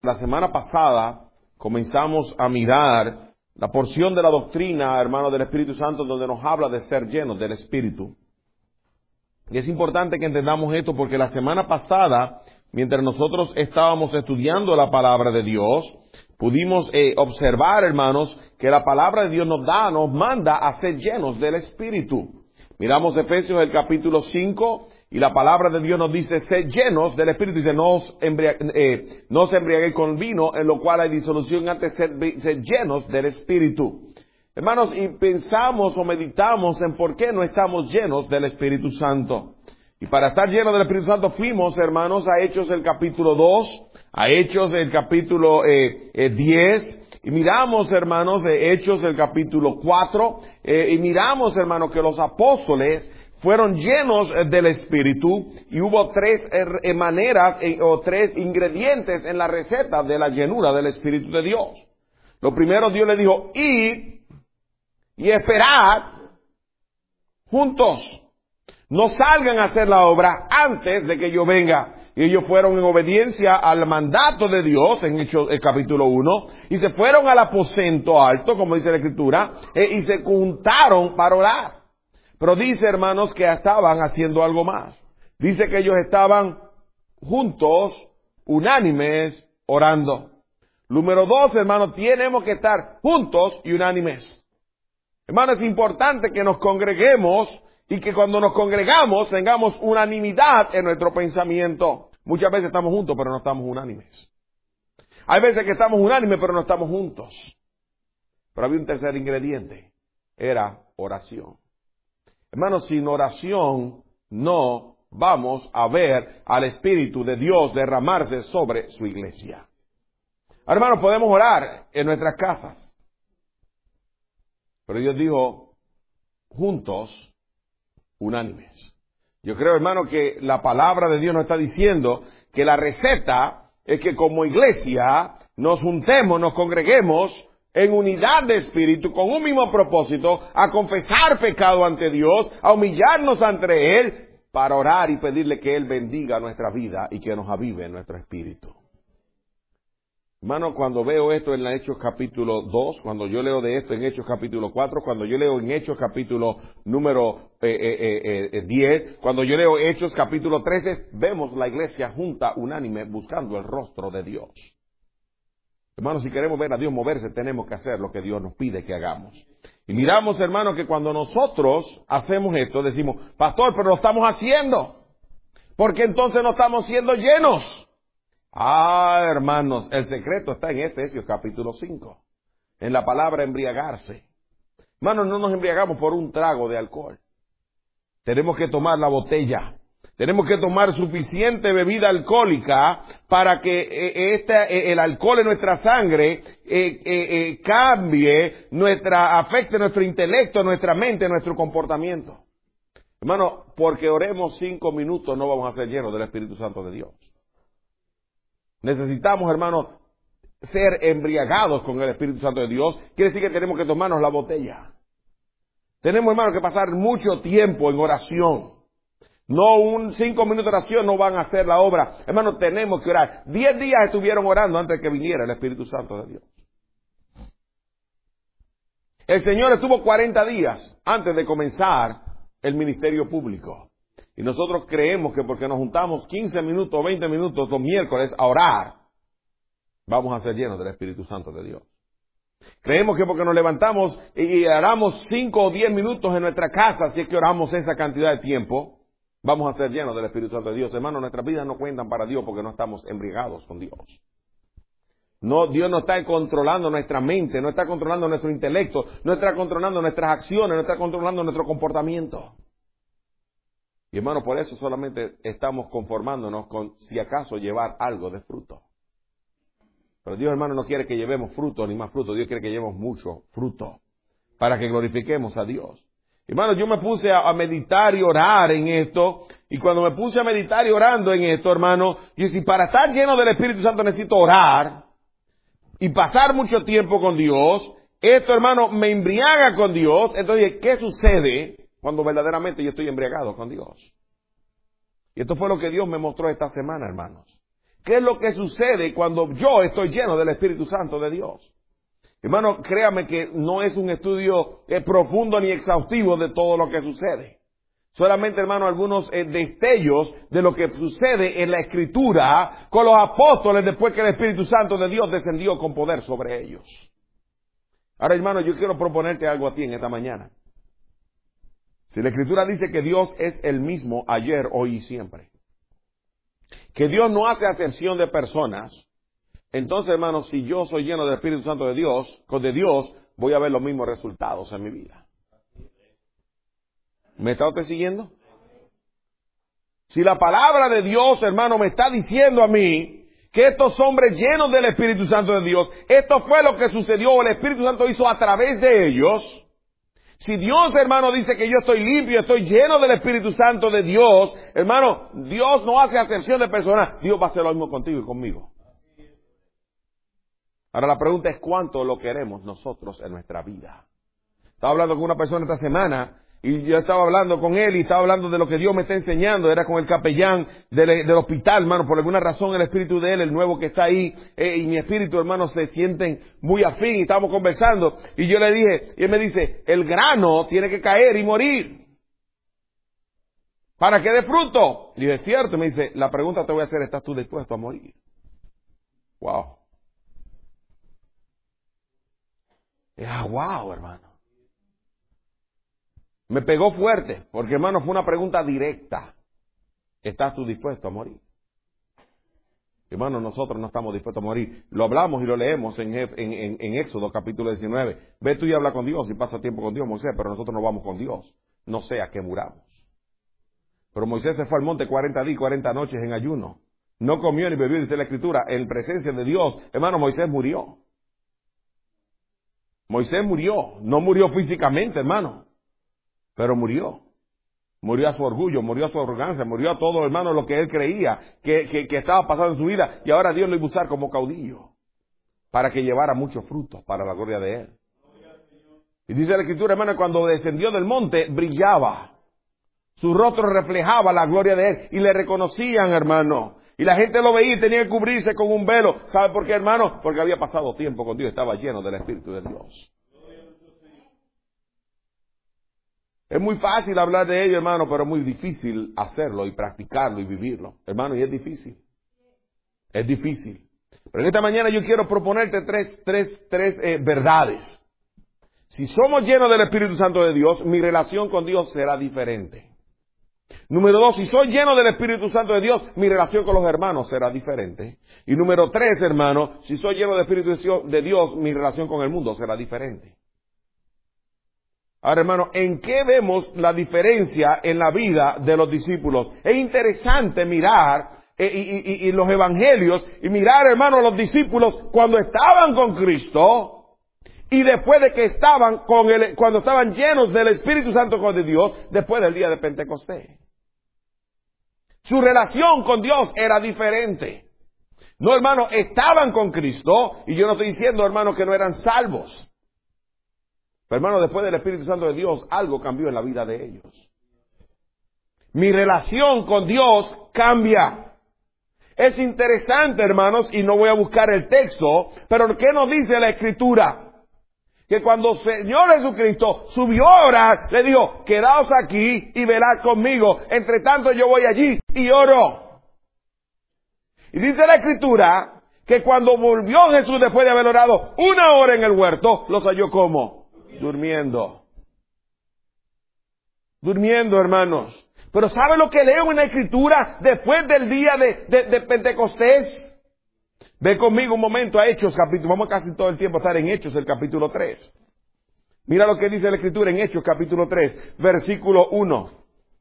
la semana pasada comenzamos a mirar la porción de la doctrina, hermano, del Espíritu Santo, donde nos habla de ser llenos del Espíritu. Y es importante que entendamos esto porque la semana pasada, mientras nosotros estábamos estudiando la palabra de Dios, pudimos observar, hermanos, que la palabra de Dios nos manda a ser llenos del Espíritu. Miramos Efesios el capítulo 5 y la palabra de Dios nos dice, sed llenos del Espíritu. Dice, no os embriaguéis con vino, en lo cual hay disolución, antes sed llenos del Espíritu. Hermanos, y pensamos o meditamos en por qué no estamos llenos del Espíritu Santo. Y para estar llenos del Espíritu Santo fuimos, hermanos, a Hechos el capítulo 2, a Hechos el capítulo 10, y miramos, hermanos, de Hechos el capítulo 4, y miramos, hermanos, que los apóstoles fueron llenos del Espíritu, y hubo tres maneras o tres ingredientes en la receta de la llenura del Espíritu de Dios. Lo primero, Dios le dijo, id y esperad juntos. No salgan a hacer la obra antes de que yo venga. Y ellos fueron en obediencia al mandato de Dios, en Hechos el capítulo 1, y se fueron al aposento alto, como dice la Escritura, y se juntaron para orar. Pero dice, hermanos, que estaban haciendo algo más. Dice que ellos estaban juntos, unánimes, orando. Número 2, hermanos, tenemos que estar juntos y unánimes. Hermanos, es importante que nos congreguemos y que cuando nos congregamos tengamos unanimidad en nuestro pensamiento. Muchas veces estamos juntos, pero no estamos unánimes. Hay veces que estamos unánimes, pero no estamos juntos. Pero había un tercer ingrediente. Era oración. Hermanos, sin oración no vamos a ver al Espíritu de Dios derramarse sobre su iglesia. Hermanos, podemos orar en nuestras casas. Pero Dios dijo, juntos, unánimes. Yo creo, hermano, que la palabra de Dios nos está diciendo que la receta es que como iglesia nos juntemos, nos congreguemos en unidad de espíritu, con un mismo propósito, a confesar pecado ante Dios, a humillarnos ante Él, para orar y pedirle que Él bendiga nuestra vida y que nos avive nuestro espíritu. Hermano, cuando veo esto en la Hechos capítulo 2, cuando yo leo de esto en Hechos capítulo 4, cuando yo leo en Hechos capítulo número 10, cuando yo leo Hechos capítulo 13, vemos la iglesia junta, unánime, buscando el rostro de Dios. Hermano, si queremos ver a Dios moverse, tenemos que hacer lo que Dios nos pide que hagamos. Y miramos, hermano, que cuando nosotros hacemos esto, decimos, pastor, pero lo estamos haciendo, porque entonces no estamos siendo llenos. Hermanos, el secreto está en Efesios capítulo 5, en la palabra embriagarse. Hermanos, no nos embriagamos por un trago de alcohol. Tenemos que tomar la botella. Tenemos que tomar suficiente bebida alcohólica para que el alcohol en nuestra sangre cambie, afecte nuestro intelecto, nuestra mente, nuestro comportamiento. Hermano, porque oremos 5 minutos no vamos a ser llenos del Espíritu Santo de Dios. Necesitamos, hermanos, ser embriagados con el Espíritu Santo de Dios. Quiere decir que tenemos que tomarnos la botella. Tenemos, hermanos, que pasar mucho tiempo en oración. No 5 minutos de oración no van a hacer la obra. Hermanos, tenemos que orar. 10 días estuvieron orando antes de que viniera el Espíritu Santo de Dios. El Señor estuvo 40 días antes de comenzar el ministerio público. Y nosotros creemos que porque nos juntamos 15 minutos o 20 minutos los miércoles a orar, vamos a ser llenos del Espíritu Santo de Dios. Creemos que porque nos levantamos y oramos 5 o 10 minutos en nuestra casa, si es que oramos esa cantidad de tiempo, vamos a ser llenos del Espíritu Santo de Dios. Hermanos, nuestras vidas no cuentan para Dios porque no estamos embriagados con Dios. No, Dios no está controlando nuestra mente, no está controlando nuestro intelecto, no está controlando nuestras acciones, no está controlando nuestro comportamiento. Y hermano, por eso solamente estamos conformándonos con, si acaso, llevar algo de fruto. Pero Dios, hermano, no quiere que llevemos fruto ni más fruto. Dios quiere que llevemos mucho fruto para que glorifiquemos a Dios. Hermano, yo me puse a meditar y orar en esto. Y cuando me puse a meditar y orando en esto, hermano, yo dije, para estar lleno del Espíritu Santo necesito orar y pasar mucho tiempo con Dios. Esto, hermano, me embriaga con Dios. Entonces, ¿qué sucede cuando verdaderamente yo estoy embriagado con Dios? Y esto fue lo que Dios me mostró esta semana, hermanos. ¿Qué es lo que sucede cuando yo estoy lleno del Espíritu Santo de Dios? Hermano, créame que no es un estudio profundo ni exhaustivo de todo lo que sucede. Solamente, hermano, algunos destellos de lo que sucede en la Escritura con los apóstoles después que el Espíritu Santo de Dios descendió con poder sobre ellos. Ahora, hermano, yo quiero proponerte algo a ti en esta mañana. Si la Escritura dice que Dios es el mismo ayer, hoy y siempre, que Dios no hace acepción de personas, entonces, hermano, si yo soy lleno del Espíritu Santo de Dios, voy a ver los mismos resultados en mi vida. ¿Me está usted siguiendo? Si la palabra de Dios, hermano, me está diciendo a mí que estos hombres llenos del Espíritu Santo de Dios, esto fue lo que sucedió, el Espíritu Santo hizo a través de ellos. Si Dios, hermano, dice que yo estoy limpio, estoy lleno del Espíritu Santo de Dios, hermano, Dios no hace acepción de personas, Dios va a hacer lo mismo contigo y conmigo. Ahora la pregunta es cuánto lo queremos nosotros en nuestra vida. Estaba hablando con una persona esta semana y yo estaba hablando con él y estaba hablando de lo que Dios me está enseñando. Era con el capellán del hospital, hermano. Por alguna razón el espíritu de él, el nuevo que está ahí, y mi espíritu, hermano, se sienten muy afín y estábamos conversando. Y yo le dije, y él me dice, el grano tiene que caer y morir para que dé fruto. Y yo, es cierto. Me dice, la pregunta te voy a hacer, ¿estás tú dispuesto a morir? Wow. Wow, hermano. Me pegó fuerte, porque, hermano, fue una pregunta directa. ¿Estás tú dispuesto a morir? Hermano, nosotros no estamos dispuestos a morir. Lo hablamos y lo leemos en Éxodo capítulo 19. Ve tú y habla con Dios y pasa tiempo con Dios, Moisés, pero nosotros no vamos con Dios. No sea que muramos. Pero Moisés se fue al monte 40 días y 40 noches en ayuno. No comió ni bebió, dice la Escritura, en presencia de Dios. Hermano, Moisés murió. Moisés murió. No murió físicamente, hermano, pero murió. Murió a su orgullo, murió a su arrogancia, murió a todo, hermano, lo que él creía que estaba pasando en su vida. Y ahora Dios lo iba a usar como caudillo para que llevara muchos frutos para la gloria de él. Y dice la Escritura, hermano, cuando descendió del monte, brillaba. Su rostro reflejaba la gloria de él y le reconocían, hermano. Y la gente lo veía y tenía que cubrirse con un velo. ¿Sabe por qué, hermano? Porque había pasado tiempo con Dios, estaba lleno del Espíritu de Dios. Es muy fácil hablar de ello, hermano, pero es muy difícil hacerlo y practicarlo y vivirlo. Hermano, y es difícil. Es difícil. Pero en esta mañana yo quiero proponerte tres verdades. Si somos llenos del Espíritu Santo de Dios, mi relación con Dios será diferente. Número 2, si soy lleno del Espíritu Santo de Dios, mi relación con los hermanos será diferente. Y número 3, hermano, si soy lleno del Espíritu de Dios, mi relación con el mundo será diferente. Ahora, hermano, ¿en qué vemos la diferencia en la vida de los discípulos? Es interesante mirar y los evangelios y mirar, hermano, a los discípulos cuando estaban con Cristo y después de que cuando estaban llenos del Espíritu Santo de Dios, después del día de Pentecostés. Su relación con Dios era diferente. No, hermano, estaban con Cristo y yo no estoy diciendo, hermano, que no eran salvos. Pero, hermano, después del Espíritu Santo de Dios, algo cambió en la vida de ellos. Mi relación con Dios cambia. Es interesante, hermanos, y no voy a buscar el texto, pero ¿qué nos dice la Escritura? Que cuando el Señor Jesucristo subió a orar, le dijo, quedaos aquí y velad conmigo. Entre tanto yo voy allí y oro. Y dice la Escritura que cuando volvió Jesús después de haber orado 1 hora en el huerto, los halló ¿cómo? Durmiendo. Durmiendo, hermanos. Pero ¿sabe lo que leo en la Escritura después del día de Pentecostés? Ve conmigo un momento a Hechos capítulo. Vamos casi todo el tiempo a estar en Hechos, el capítulo 3. Mira lo que dice la Escritura en Hechos capítulo 3, versículo 1.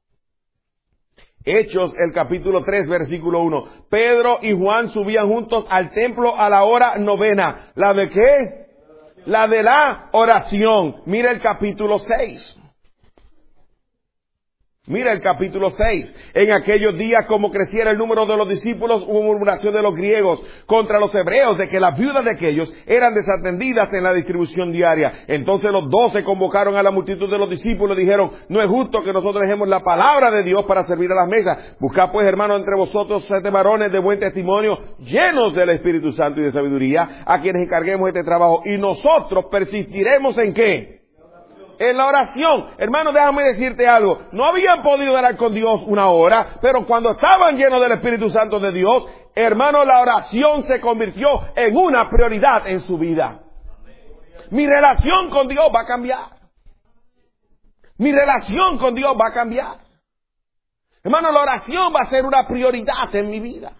Hechos, el capítulo 3, versículo 1. Pedro y Juan subían juntos al templo a la hora 9. ¿La de qué? La de la oración. Mira el capítulo 6. Mira el capítulo 6. En aquellos días, como creciera el número de los discípulos, hubo murmuración de los griegos contra los hebreos de que las viudas de aquellos eran desatendidas en la distribución diaria. Entonces los 12 convocaron a la multitud de los discípulos y dijeron: no es justo que nosotros dejemos la palabra de Dios para servir a las mesas. Buscad pues, hermanos, entre vosotros 7 varones de buen testimonio, llenos del Espíritu Santo y de sabiduría, a quienes encarguemos este trabajo. Y nosotros persistiremos ¿en qué? En la oración. Hermano, déjame decirte algo. No habían podido orar con Dios una hora, pero cuando estaban llenos del Espíritu Santo de Dios, hermano, la oración se convirtió en una prioridad en su vida. Mi relación con Dios va a cambiar. Mi relación con Dios va a cambiar. Hermano, la oración va a ser una prioridad en mi vida.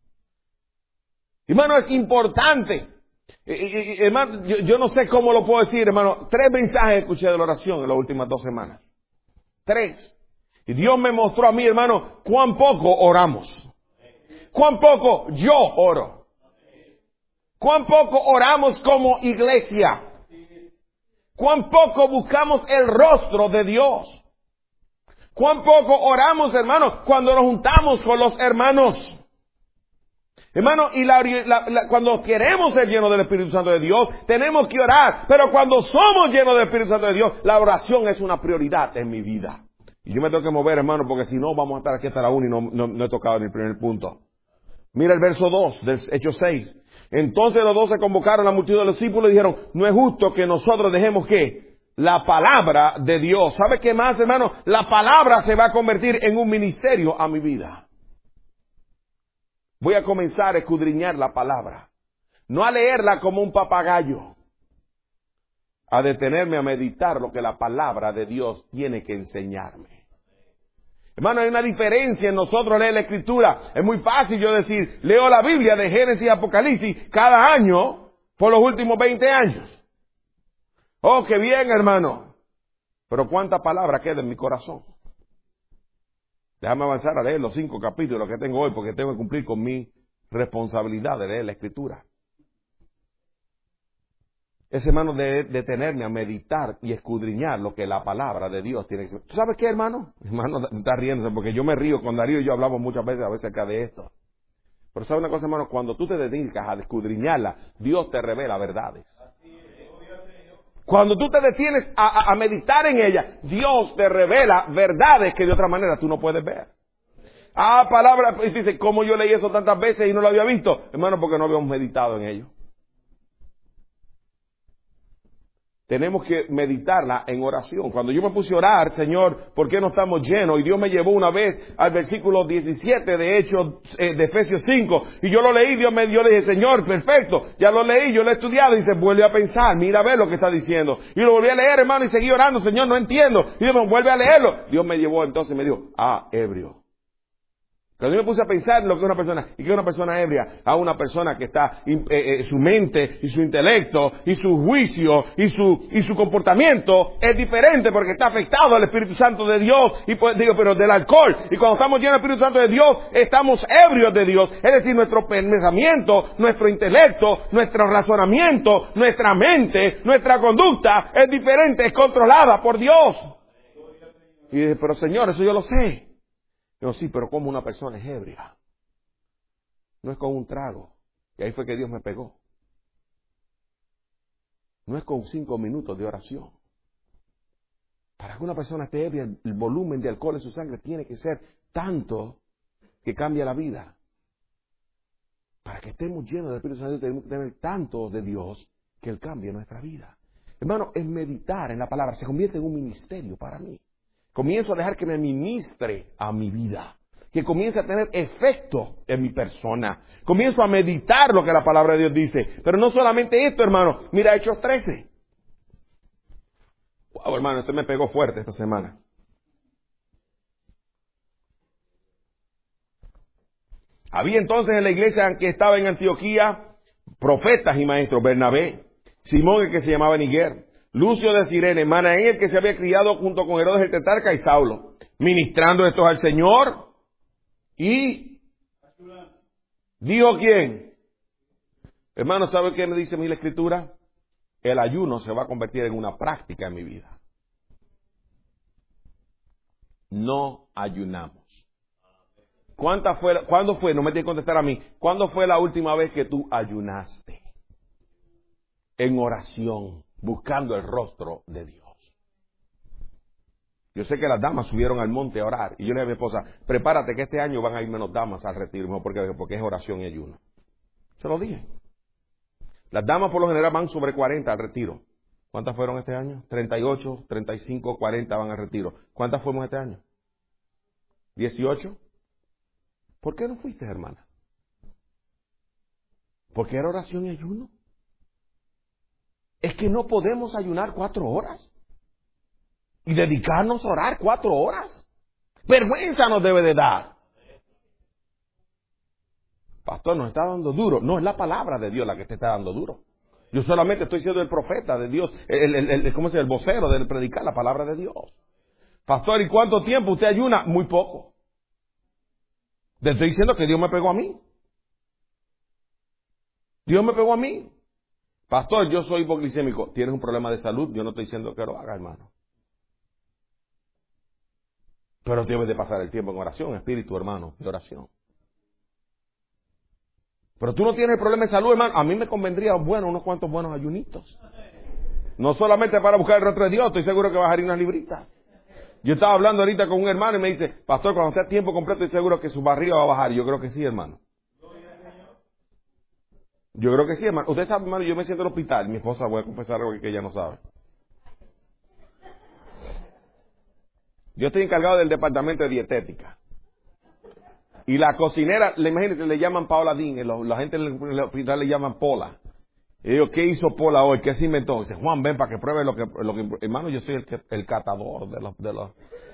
Hermano, es importante. Hermano, yo no sé cómo lo puedo decir, hermano. 3 mensajes escuché de la oración en las últimas 2 semanas. 3. Y Dios me mostró a mí, hermano, cuán poco oramos. Cuán poco yo oro. Cuán poco oramos como iglesia. Cuán poco buscamos el rostro de Dios. Cuán poco oramos, hermano, cuando nos juntamos con los hermanos. Hermano, y cuando queremos ser llenos del Espíritu Santo de Dios, tenemos que orar. Pero cuando somos llenos del Espíritu Santo de Dios, la oración es una prioridad en mi vida. Y yo me tengo que mover, hermano, porque si no, vamos a estar aquí hasta la 1 y no he tocado ni el primer punto. Mira el verso 2 del Hechos 6. Entonces los 12 convocaron a la multitud de los discípulos y dijeron: no es justo que nosotros dejemos ¿qué? La palabra de Dios. ¿Sabe qué más, hermano? La palabra se va a convertir en un ministerio a mi vida. Voy a comenzar a escudriñar la palabra. No a leerla como un papagayo. A detenerme a meditar lo que la palabra de Dios tiene que enseñarme. Hermano, hay una diferencia en nosotros leer la Escritura. Es muy fácil yo decir, leo la Biblia de Génesis y Apocalipsis cada año por los últimos 20 años. Oh, qué bien, hermano. Pero ¿cuánta palabra queda en mi corazón? Déjame avanzar a leer los 5 capítulos que tengo hoy, porque tengo que cumplir con mi responsabilidad de leer la Escritura. Es, hermano, de detenerme a meditar y escudriñar lo que la palabra de Dios tiene que ser. ¿Tú sabes qué, hermano? Hermano, está riéndose porque yo me río con Darío y yo hablamos muchas veces acerca de esto. Pero ¿sabes una cosa, hermano? Cuando tú te dedicas a escudriñarla, Dios te revela verdades. Cuando tú te detienes a meditar en ella, Dios te revela verdades que de otra manera tú no puedes ver. Palabra, y dice, ¿cómo yo leí eso tantas veces y no lo había visto? Hermano, porque no habíamos meditado en ello. Tenemos que meditarla en oración. Cuando yo me puse a orar, Señor, ¿por qué no estamos llenos? Y Dios me llevó una vez al versículo 17 de Hechos, de Efesios 5. Y yo lo leí, yo le dije, Señor, perfecto. Ya lo leí, yo lo he estudiado. Y dice, vuelve a pensar, mira a ver lo que está diciendo. Y lo volví a leer, hermano, y seguí orando, Señor, no entiendo. Y Dios me vuelve a leerlo. Dios me llevó entonces y me dijo, ebrio. Cuando yo me puse a pensar lo que es una persona, y que es una persona ebria, a una persona que está, su mente y su intelecto y su juicio y su comportamiento es diferente porque está afectado al Espíritu Santo de Dios y pues, pero del alcohol. Y cuando estamos llenos del Espíritu Santo de Dios, estamos ebrios de Dios. Es decir, nuestro pensamiento, nuestro intelecto, nuestro razonamiento, nuestra mente, nuestra conducta es diferente, es controlada por Dios. Y dije, pero Señor, eso yo lo sé. Yo sí, pero como una persona es ebria. No es con un trago. Y ahí fue que Dios me pegó. No es con 5 minutos de oración. Para que una persona esté ebria, el volumen de alcohol en su sangre tiene que ser tanto que cambia la vida. Para que estemos llenos del Espíritu Santo tenemos que tener tanto de Dios que Él cambie nuestra vida. Hermano, es meditar en la palabra. Se convierte en un ministerio para mí. Comienzo a dejar que me ministre a mi vida, que comience a tener efecto en mi persona. Comienzo a meditar lo que la palabra de Dios dice. Pero no solamente esto, hermano. Mira Hechos 13. Wow, hermano, esto me pegó fuerte esta semana. Había entonces en la iglesia que estaba en Antioquía profetas y maestros: Bernabé, Simón, el que se llamaba Niger, Lucio de Cirene, Manaén, el que se había criado junto con Herodes el tetrarca, y Saulo, ministrando estos al Señor. Y dijo ¿quién? Hermano, ¿sabe qué me dice a mí la Escritura? El ayuno se va a convertir en una práctica en mi vida. no ayunamos. ¿Cuándo fue? No me tienes que contestar a mí. ¿Cuándo fue la última vez que tú ayunaste? En oración, buscando el rostro de Dios. Yo sé que las damas subieron al monte a orar. Y yo le dije a mi esposa, prepárate que este año van a ir menos damas al retiro. No, porque es oración y ayuno. Se lo dije. Las damas por lo general van sobre 40 al retiro. ¿Cuántas fueron este año? 38, 35, 40 van al retiro. ¿Cuántas fuimos este año? 18. ¿Por qué no fuiste, hermana? ¿Porque era oración y ayuno? Es que no podemos ayunar 4 horas. Y dedicarnos a orar 4 horas. Vergüenza nos debe de dar. Pastor, nos está dando duro. No, es la palabra de Dios la que te está dando duro. Yo solamente estoy siendo el profeta de Dios, ¿cómo se llama? El vocero de predicar la palabra de Dios. Pastor, ¿y cuánto tiempo usted ayuna? Muy poco. Le estoy diciendo que Dios me pegó a mí. Dios me pegó a mí. Pastor, yo soy hipoglicémico. ¿Tienes un problema de salud? Yo no estoy diciendo que lo haga, hermano. Pero debes de pasar el tiempo en oración, espíritu, hermano, de oración. Pero tú no tienes el problema de salud, hermano. A mí me convendría, unos cuantos buenos ayunitos. No solamente para buscar el rostro de Dios, estoy seguro que bajaría unas libritas. Yo estaba hablando ahorita con un hermano y me dice, pastor, cuando esté a tiempo completo, estoy seguro que su barriga va a bajar. Yo creo que sí, hermano. Yo creo que sí, hermano. Usted sabe, hermano, yo me siento en el hospital. Mi esposa, voy a confesar algo que ella no sabe. Yo estoy encargado del departamento de dietética. Y la cocinera, imagínate, le llaman Paula Dean. La gente en el hospital le llaman Pola. Y digo, ¿qué hizo Pola hoy? ¿Qué se inventó? Dice, Juan, ven para que pruebe lo que hermano, yo soy el catador de los.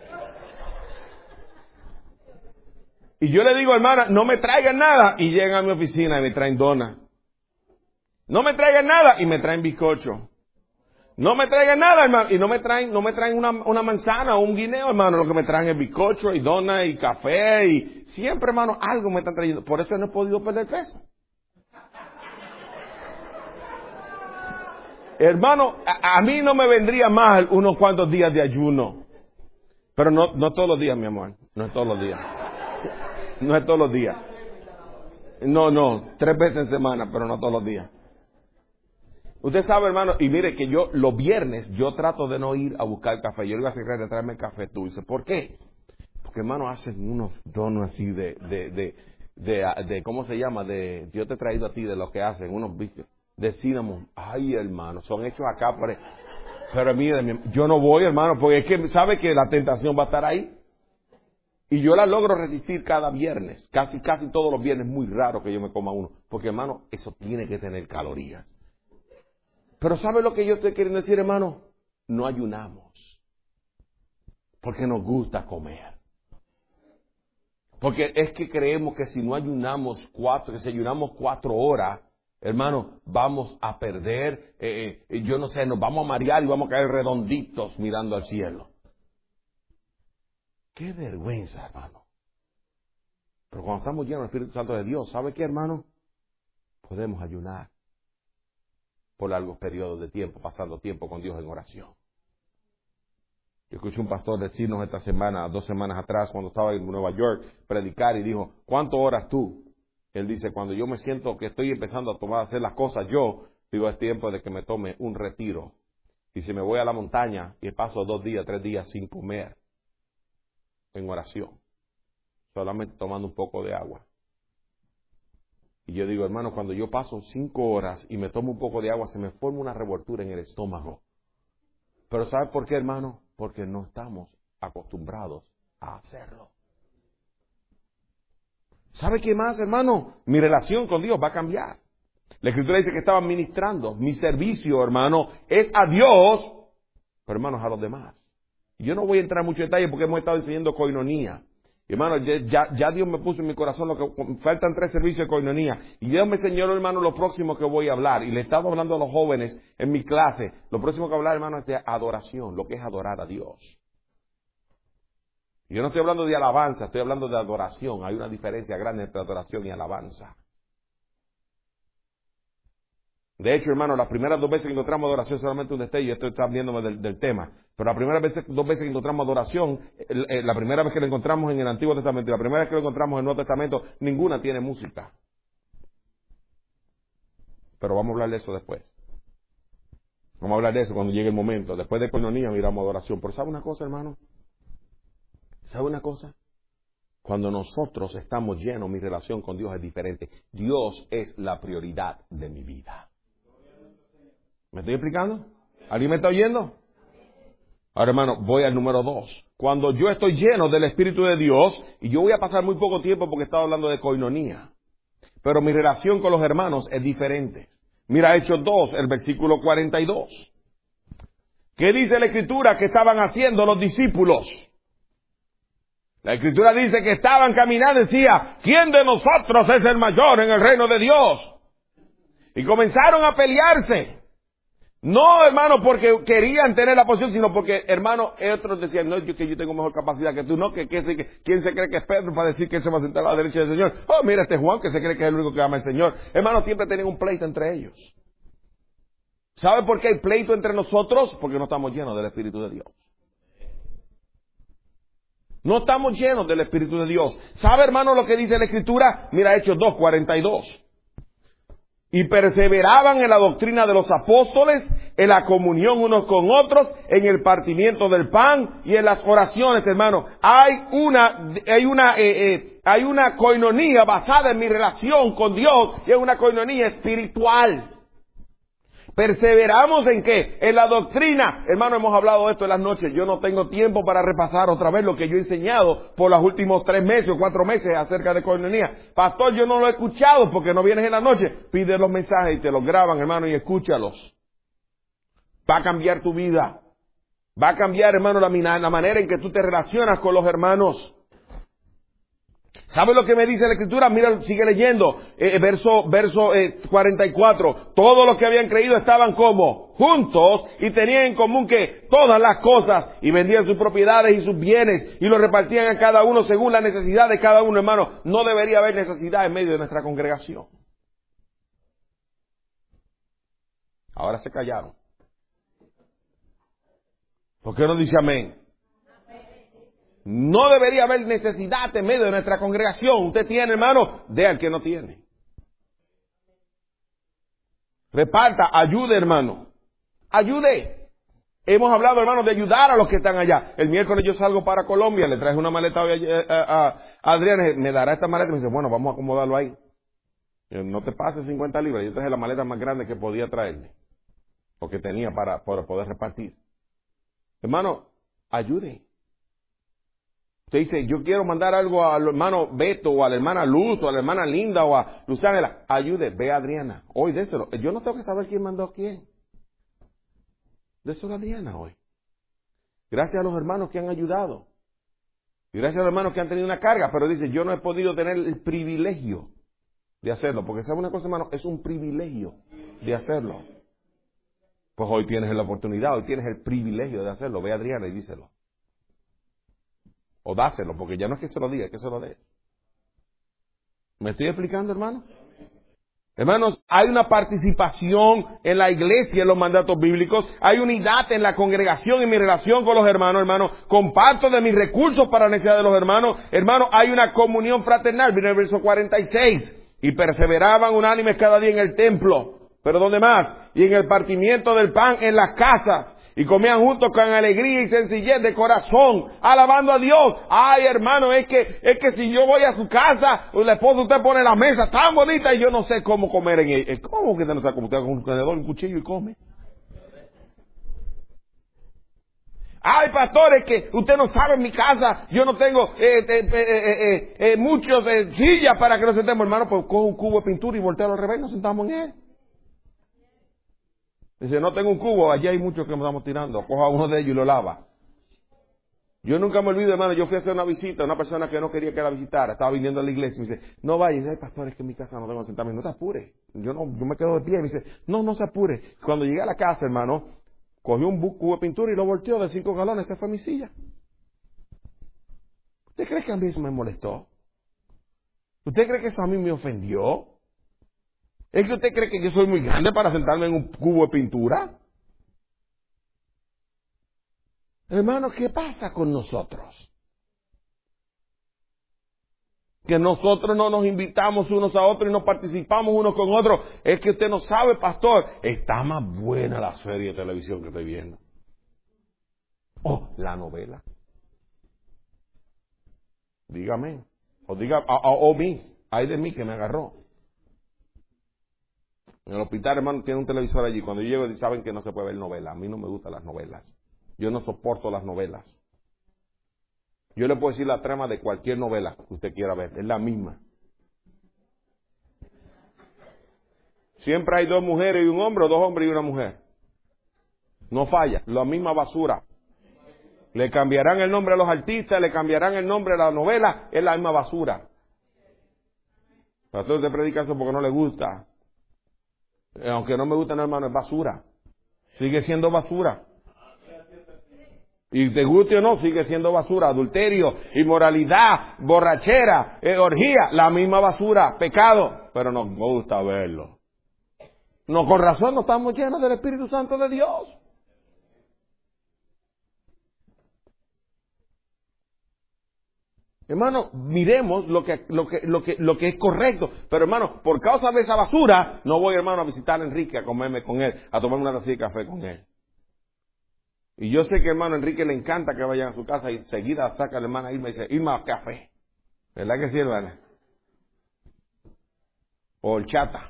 Y yo le digo, hermana, no me traigan nada. Y llegan a mi oficina y me traen donas. No me traigan nada y me traen bizcocho. No me traigan nada, hermano. Y no me traen una manzana o un guineo, hermano. Lo que me traen es bizcocho y donas y café y siempre, hermano, algo me están trayendo. Por eso no he podido perder peso. Hermano, a mí no me vendría mal unos cuantos días de ayuno. Pero no todos los días, mi amor. No es todos los días. No es todos los días. No, 3 veces en semana, pero no todos los días. Usted sabe, hermano, y mire que yo los viernes yo trato de no ir a buscar café. Yo le iba a secretar de traerme café dulce. ¿Por qué? Porque, hermano, hacen unos donos así de ¿cómo se llama? Yo te he traído a ti de lo que hacen, unos bichos de cinnamon. Ay, hermano, son hechos acá. Pero mire, yo no voy, hermano, porque es que sabe que la tentación va a estar ahí. Y yo la logro resistir cada viernes. Casi todos los viernes, muy raro que yo me coma uno. Porque, hermano, eso tiene que tener calorías. Pero ¿sabe lo que yo estoy queriendo decir, hermano? No ayunamos. Porque nos gusta comer. Porque es que creemos que si no ayunamos si ayunamos 4 horas, hermano, vamos a perder, yo no sé, nos vamos a marear y vamos a caer redonditos mirando al cielo. Qué vergüenza, hermano. Pero cuando estamos llenos del Espíritu Santo de Dios, ¿sabe qué, hermano? Podemos ayunar por largos periodos de tiempo, pasando tiempo con Dios en oración. Yo escuché un pastor decirnos esta semana, 2 semanas atrás, cuando estaba en Nueva York, predicar y dijo, ¿cuánto oras tú? Él dice, cuando yo me siento que estoy empezando a hacer las cosas yo, digo, es tiempo de que me tome un retiro. Y si me voy a la montaña y paso 2 días, 3 días sin comer, en oración, solamente tomando un poco de agua. Y yo digo, hermano, cuando yo paso 5 horas y me tomo un poco de agua, se me forma una revoltura en el estómago. Pero ¿sabe por qué, hermano? Porque no estamos acostumbrados a hacerlo. ¿Sabe qué más, hermano? Mi relación con Dios va a cambiar. La Escritura dice que estaba ministrando. Mi servicio, hermano, es a Dios, pero, hermanos, a los demás. Yo no voy a entrar en mucho detalle porque hemos estado enseñando coinonía. Y, hermano, ya Dios me puso en mi corazón lo que faltan 3 servicios de coinonía. Y Dios me enseñó, hermano, lo próximo que voy a hablar. Y le he estado hablando a los jóvenes en mi clase. Lo próximo que voy a hablar, hermano, es de adoración, lo que es adorar a Dios. Yo no estoy hablando de alabanza, estoy hablando de adoración. Hay una diferencia grande entre adoración y alabanza. De hecho, hermano, las primeras 2 veces que encontramos adoración, solamente un destello, esto está viéndome del tema, pero las primeras 2 veces que encontramos adoración, la primera vez que la encontramos en el Antiguo Testamento y la primera vez que la encontramos en el Nuevo Testamento, ninguna tiene música. Pero vamos a hablar de eso después. Vamos a hablar de eso cuando llegue el momento. Después de coinonía miramos adoración. Pero ¿sabe una cosa, hermano? ¿Sabe una cosa? Cuando nosotros estamos llenos, mi relación con Dios es diferente. Dios es la prioridad de mi vida. ¿Me estoy explicando? ¿Alguien me está oyendo? Ahora, hermano, voy al número 2. Cuando yo estoy lleno del Espíritu de Dios, y yo voy a pasar muy poco tiempo porque estaba hablando de coinonía, pero mi relación con los hermanos es diferente. Mira Hechos 2, el versículo 42. ¿Qué dice la Escritura que estaban haciendo los discípulos? La Escritura dice que estaban caminando y decía, ¿quién de nosotros es el mayor en el reino de Dios? Y comenzaron a pelearse. No, hermano, porque querían tener la posición, sino porque, hermano, otros decían, no, que yo tengo mejor capacidad que tú, no, que ¿quién se cree que es Pedro para decir que él se va a sentar a la derecha del Señor? Oh, mira este Juan que se cree que es el único que ama al Señor. Hermano, siempre tienen un pleito entre ellos. ¿Sabe por qué hay pleito entre nosotros? Porque no estamos llenos del Espíritu de Dios. No estamos llenos del Espíritu de Dios. ¿Sabe, hermano, lo que dice la Escritura? Mira Hechos 2:42. Y perseveraban en la doctrina de los apóstoles, en la comunión unos con otros, en el partimiento del pan y en las oraciones, hermano. Hay una coinonía basada en mi relación con Dios y es una coinonía espiritual. ¿Perseveramos en qué? En la doctrina. Hermano, hemos hablado de esto en las noches. Yo no tengo tiempo para repasar otra vez lo que yo he enseñado por los últimos 3 meses o 4 meses acerca de coinonía. Pastor, yo no lo he escuchado porque no vienes en la noche. Pide los mensajes y te los graban, hermano, y escúchalos. Va a cambiar tu vida. Va a cambiar, hermano, la manera en que tú te relacionas con los hermanos. ¿Sabe lo que me dice la Escritura? Mira, sigue leyendo. Verso 44. Todos los que habían creído estaban como juntos y tenían en común que todas las cosas y vendían sus propiedades y sus bienes y los repartían a cada uno según la necesidad de cada uno, hermano. No debería haber necesidad en medio de nuestra congregación. Ahora se callaron. ¿Por qué no dice amén? No debería haber necesidad en medio de nuestra congregación. Usted tiene, hermano, dé al que no tiene. Reparta, ayude, hermano. Ayude. Hemos hablado, hermano, de ayudar a los que están allá. El miércoles yo salgo para Colombia, le traje una maleta a Adrián, me dará esta maleta y me dice, bueno, vamos a acomodarlo ahí. No te pases 50 libras. Yo traje la maleta más grande que podía traerme. O que tenía para poder repartir. Hermano, ayude. Usted dice, yo quiero mandar algo al hermano Beto, o a la hermana Luz, o a la hermana Linda, o a Luciana. Ayude, ve a Adriana. Hoy déselo. Yo no tengo que saber quién mandó a quién. Déselo a Adriana hoy. Gracias a los hermanos que han ayudado. Y gracias a los hermanos que han tenido una carga. Pero dice, yo no he podido tener el privilegio de hacerlo. Porque sabe una cosa, hermano, es un privilegio de hacerlo. Pues hoy tienes la oportunidad, hoy tienes el privilegio de hacerlo. Ve a Adriana y díselo. O dáselo, porque ya no es que se lo diga, es que se lo dé. ¿Me estoy explicando, hermano? Hermanos, hay una participación en la iglesia en los mandatos bíblicos. Hay unidad en la congregación en mi relación con los hermanos, hermano. Comparto de mis recursos para la necesidad de los hermanos. Hermano, hay una comunión fraternal. Viene el verso 46. Y perseveraban unánimes cada día en el templo. ¿Pero dónde más? Y en el partimiento del pan en las casas. Y comían juntos con alegría y sencillez de corazón, alabando a Dios. Ay, hermano, es que si yo voy a su casa, la esposa usted pone la mesa tan bonita y yo no sé cómo comer en ella. ¿Cómo que usted no sabe cómo? Usted con un tenedor, un cuchillo y come. Ay, pastor, es que usted no sabe en mi casa, yo no tengo muchos sillas para que nos sentemos, hermano. Pues coge un cubo de pintura y voltealo al revés y nos sentamos en él. Dice, no tengo un cubo, allí hay muchos que nos estamos tirando. Coja uno de ellos y lo lava. Yo nunca me olvido, hermano, yo fui a hacer una visita a una persona que no quería que la visitara. Estaba viniendo a la iglesia y me dice, no vayas. Ay, pastor, es que en mi casa no tengo que sentarme. No te apures. Yo me quedo de pie. Y me dice, no se apure. Cuando llegué a la casa, hermano, cogió un cubo de pintura y lo volteó de 5 galones. Esa fue mi silla. ¿Usted cree que a mí eso me molestó? ¿Usted cree que eso a mí me ofendió? ¿Es que usted cree que yo soy muy grande para sentarme en un cubo de pintura? Hermano, ¿qué pasa con nosotros? Que nosotros no nos invitamos unos a otros y no participamos unos con otros. Es que usted no sabe, pastor, está más buena la serie de televisión que estoy viendo. Oh, la novela. Dígame. O diga, o mí. Ay de mí que me agarró. En el hospital, hermano, tiene un televisor allí. Cuando yo llego, saben que no se puede ver novelas. A mí no me gustan las novelas. Yo no soporto las novelas. Yo le puedo decir la trama de cualquier novela que usted quiera ver. Es la misma. Siempre hay 2 mujeres y un hombre, o 2 hombres y una mujer. No falla. La misma basura. Le cambiarán el nombre a los artistas, le cambiarán el nombre a la novela. Es la misma basura. Pastor, usted predica eso porque no le gusta. Aunque no me gusta, no, hermano, es basura. Sigue siendo basura. Y te guste o no, sigue siendo basura. Adulterio, inmoralidad, borrachera, orgía, la misma basura, pecado. Pero nos gusta verlo. No, con razón no estamos llenos del Espíritu Santo de Dios. Hermano, miremos lo que es correcto. Pero hermano, por causa de esa basura, no voy, hermano, a visitar a Enrique, a comerme con él, a tomar una taza de café con él. Y yo sé que, hermano, a Enrique le encanta que vayan a su casa y enseguida saca a la hermana Irma y dice, Irma, café. ¿Verdad que sí, hermana? O horchata.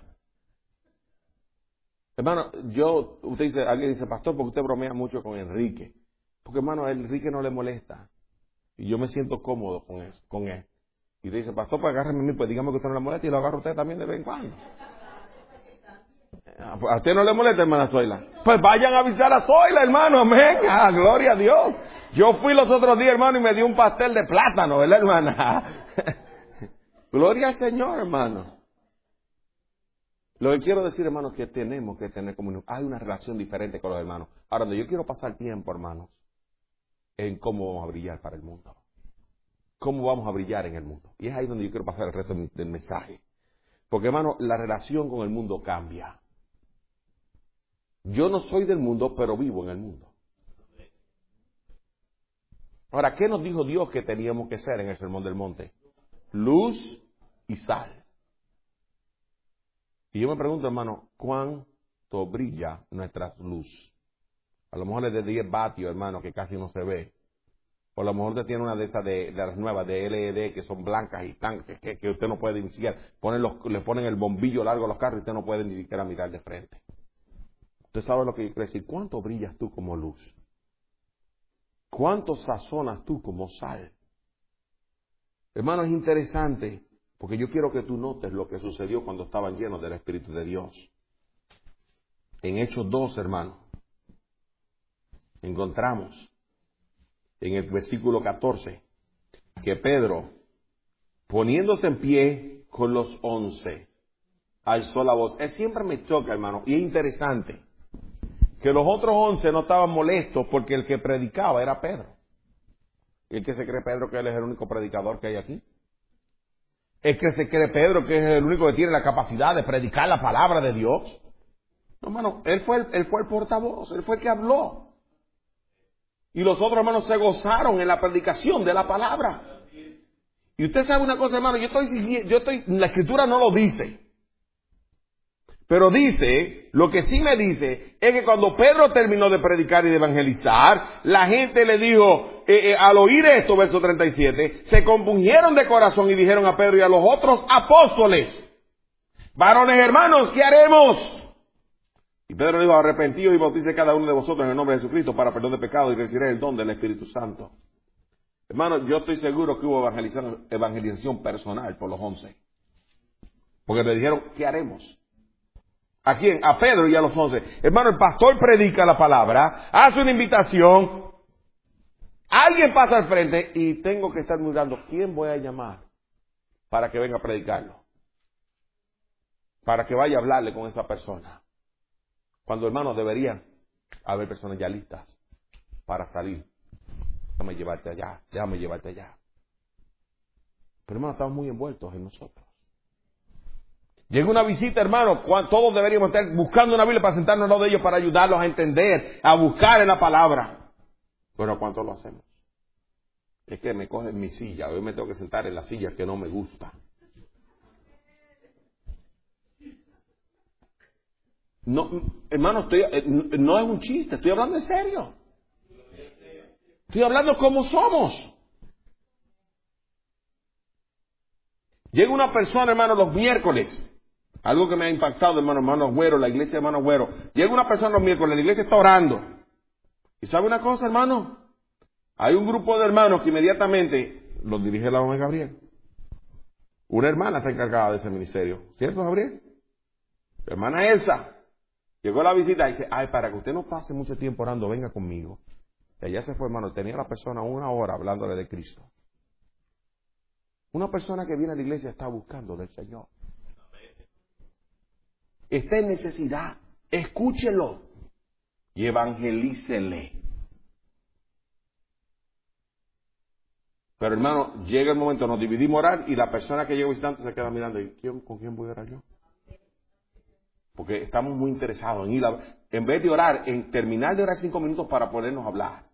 Hermano, alguien dice, pastor, porque usted bromea mucho con Enrique. Porque, hermano, a Enrique no le molesta. Y yo me siento cómodo con eso, con él. Y te dice, pastor, pues agárreme a mí, pues dígame que usted no le molesta y lo agarro a usted también de vez en cuando. ¿A usted no le molesta, hermana Zoila? Pues vayan a visitar a Zoila, hermano, amén. Ah, gloria a Dios. Yo fui los otros días, hermano, y me dio un pastel de plátano, ¿verdad, hermana? Gloria al Señor, hermano. Lo que quiero decir, hermano, es que tenemos que tener comunión. Hay una relación diferente con los hermanos. Ahora, donde yo quiero pasar tiempo, hermanos, en cómo vamos a brillar para el mundo. Cómo vamos a brillar en el mundo. Y es ahí donde yo quiero pasar el resto del mensaje. Porque, hermano, la relación con el mundo cambia. Yo no soy del mundo, pero vivo en el mundo. Ahora, ¿qué nos dijo Dios que teníamos que ser en el Sermón del Monte? Luz y sal. Y yo me pregunto, hermano, ¿cuánto brilla nuestra luz? A lo mejor es de 10 vatios, hermano, que casi no se ve. O a lo mejor usted tiene una de esas de las nuevas, de LED, que son blancas y tan, que usted no puede ni siquiera, le ponen el bombillo largo a los carros y usted no puede ni siquiera mirar de frente. Usted sabe lo que yo quiero decir. ¿Cuánto brillas tú como luz? ¿Cuánto sazonas tú como sal? Hermano, es interesante, porque yo quiero que tú notes lo que sucedió cuando estaban llenos del Espíritu de Dios. En Hechos 2, hermano, encontramos en el versículo 14 que Pedro, poniéndose en pie con los 11, alzó la voz. Siempre me choca, hermano, y es interesante que los otros 11 no estaban molestos porque el que predicaba era Pedro. ¿Y el que se cree Pedro que él es el único predicador que hay aquí? ¿Es que se cree Pedro que es el único que tiene la capacidad de predicar la palabra de Dios? No, hermano, él fue el portavoz, él fue el que habló. Y los otros hermanos se gozaron en la predicación de la palabra. Y usted sabe una cosa, hermano, la Escritura no lo dice. Pero dice, lo que sí me dice, es que cuando Pedro terminó de predicar y de evangelizar, la gente le dijo, al oír esto, verso 37, se compungieron de corazón y dijeron a Pedro y a los otros apóstoles, varones hermanos, ¿qué haremos? Y Pedro dijo, arrepentidos y bautice cada uno de vosotros en el nombre de Jesucristo para perdón de pecados y recibiréis el don del Espíritu Santo. Hermano, yo estoy seguro que hubo evangelización personal por los 11. Porque le dijeron, ¿qué haremos? ¿A quién? A Pedro y a los 11. Hermano, el pastor predica la palabra, hace una invitación, alguien pasa al frente y tengo que estar mirando quién voy a llamar para que venga a predicarlo. Para que vaya a hablarle con esa persona. Cuando, hermanos, deberían haber personas ya listas para salir. Déjame llevarte allá. Pero, hermanos, estamos muy envueltos en nosotros. Llega una visita, hermano, todos deberíamos estar buscando una Biblia para sentarnos al lado de ellos para ayudarlos a entender, a buscar en la palabra. Pero ¿cuánto lo hacemos? Es que me cogen mi silla, hoy me tengo que sentar en la silla que no me gusta. No, hermano, no es un chiste, estoy hablando en serio. Estoy hablando como somos. Llega una persona, hermano, los miércoles. Algo que me ha impactado, hermano Güero, la iglesia de hermano Güero. Llega una persona los miércoles, la iglesia está orando. ¿Y sabe una cosa, hermano? Hay un grupo de hermanos que inmediatamente los dirige la hermana Gabriel. Una hermana está encargada de ese ministerio. ¿Cierto, Gabriel? La hermana Elsa. Llegó a la visita y dice, ay, para que usted no pase mucho tiempo orando, venga conmigo. Y allá se fue, hermano. Tenía la persona 1 hora hablándole de Cristo. Una persona que viene a la iglesia está buscando del Señor. Está en necesidad. Escúchelo. Y evangelícele. Pero hermano, llega el momento, nos dividimos a orar y la persona que llega visitante se queda mirando. ¿Y con quién voy a orar yo? Porque estamos muy interesados en ir en vez de orar, en terminar de orar 5 minutos para podernos hablar.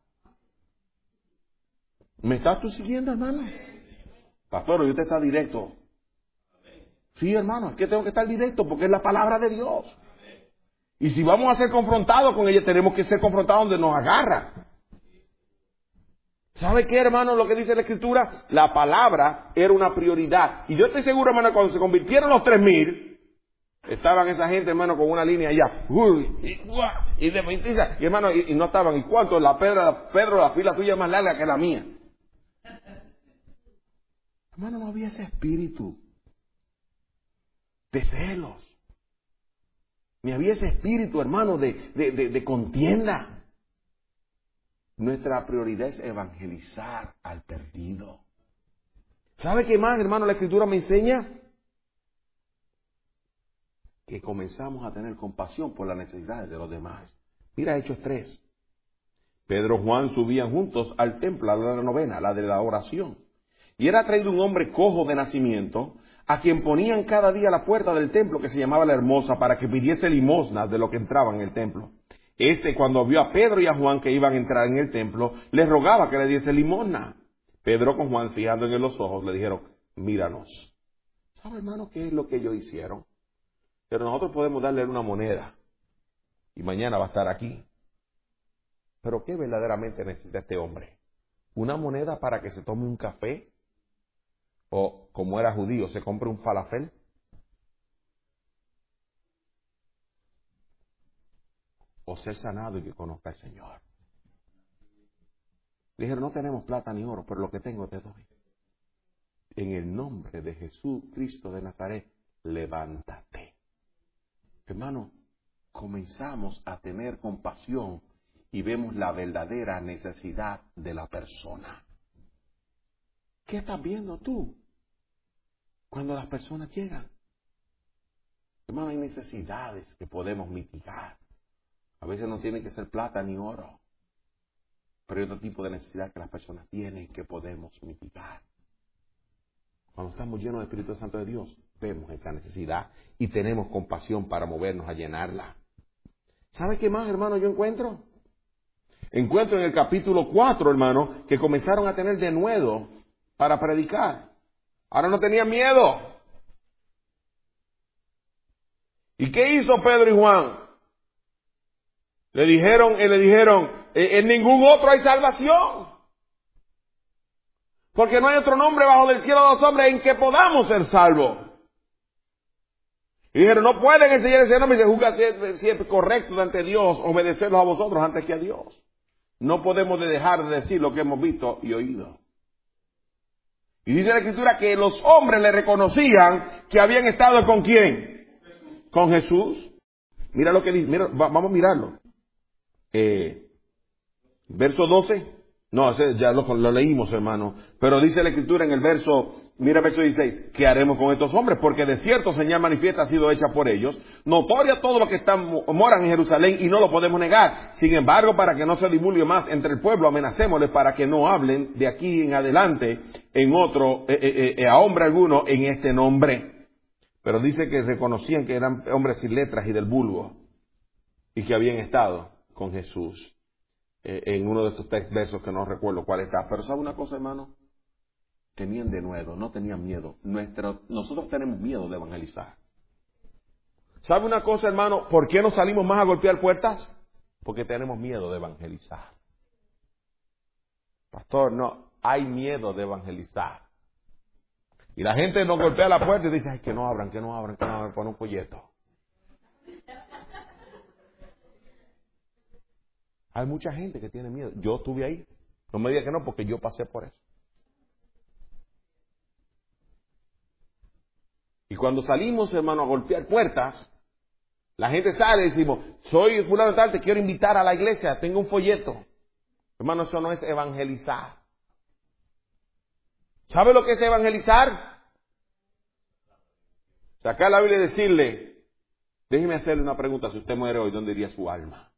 ¿Me estás tú siguiendo, hermano? Pastor, usted está directo. Sí, hermano, es que tengo que estar directo porque es la palabra de Dios. Y si vamos a ser confrontados con ella, tenemos que ser confrontados donde nos agarra. ¿Sabe qué, hermano? Lo que dice la Escritura, la palabra era una prioridad. Y yo estoy seguro, hermano, cuando se convirtieron los 3,000, estaban esa gente, hermano, con una línea allá. Y de 20, y hermano, y no estaban. ¿Y cuánto? Pedro, la fila tuya es más larga que la mía. Hermano, no había ese espíritu de celos. Ni había ese espíritu, hermano, de contienda. Nuestra prioridad es evangelizar al perdido. ¿Sabe qué más, hermano, la Escritura me enseña? Que comenzamos a tener compasión por las necesidades de los demás. Mira Hechos 3. Pedro y Juan subían juntos al templo, a la novena, la de la oración. Y era traído un hombre cojo de nacimiento, a quien ponían cada día a la puerta del templo, que se llamaba La Hermosa, para que pidiese limosnas de lo que entraban en el templo. Cuando vio a Pedro y a Juan que iban a entrar en el templo, les rogaba que le diese limosna. Pedro con Juan, fijando en él los ojos, le dijeron, míranos. ¿Sabe, hermano, qué es lo que ellos hicieron? Pero nosotros podemos darle una moneda y mañana va a estar aquí. ¿Pero qué verdaderamente necesita este hombre? ¿Una moneda para que se tome un café? ¿O, como era judío, se compre un falafel? ¿O ser sanado y que conozca al Señor? Le dijeron, no tenemos plata ni oro, pero lo que tengo te doy. En el nombre de Jesús Cristo de Nazaret, levántate. Hermano, comenzamos a tener compasión y vemos la verdadera necesidad de la persona. ¿Qué estás viendo tú cuando las personas llegan? Hermano, hay necesidades que podemos mitigar. A veces no tiene que ser plata ni oro, pero hay otro tipo de necesidad que las personas tienen que podemos mitigar. Cuando estamos llenos del Espíritu Santo de Dios, vemos esa necesidad y tenemos compasión para movernos a llenarla. ¿Sabe qué más, hermano, yo encuentro? Encuentro en el capítulo 4, hermano, que comenzaron a tener denuedo para predicar. Ahora no tenían miedo. ¿Y qué hizo Pedro y Juan? Le dijeron, en ningún otro hay salvación. Porque no hay otro nombre bajo del cielo de los hombres en que podamos ser salvos. Y dijeron, no pueden enseñar ese nombre y se juzga si es correcto ante Dios, obedecerlos a vosotros antes que a Dios. No podemos dejar de decir lo que hemos visto y oído. Y dice la Escritura que los hombres le reconocían que habían estado ¿con quién? Con Jesús. Mira lo que dice, mira, vamos a mirarlo. Verso 12. No, ya lo leímos, hermano. Pero dice la Escritura en el verso, mira el verso 16, ¿qué haremos con estos hombres? Porque de cierto señal manifiesta ha sido hecha por ellos, notoria todo lo que moran en Jerusalén y no lo podemos negar. Sin embargo, para que no se divulgue más entre el pueblo, amenacémosles para que no hablen de aquí en adelante a hombre alguno en este nombre. Pero dice que reconocían que eran hombres sin letras y del vulgo, y que habían estado con Jesús. En uno de estos tres versos que no recuerdo cuál está. Pero ¿sabe una cosa, hermano? Tenían denuedo, no tenían miedo. Nosotros tenemos miedo de evangelizar. ¿Sabe una cosa, hermano? ¿Por qué no salimos más a golpear puertas? Porque tenemos miedo de evangelizar. Pastor, no, hay miedo de evangelizar. Y la gente nos golpea la puerta y dice, ay, que no abran, pon un folleto. Hay mucha gente que tiene miedo. Yo estuve ahí. No me diga que no, porque yo pasé por eso. Y cuando salimos, hermano, a golpear puertas, la gente sale y decimos, soy fulano tal, te quiero invitar a la iglesia, tengo un folleto. Hermano, eso no es evangelizar. ¿Sabe lo que es evangelizar? Sacar la Biblia y decirle, déjeme hacerle una pregunta, si usted muere hoy, ¿dónde iría su alma?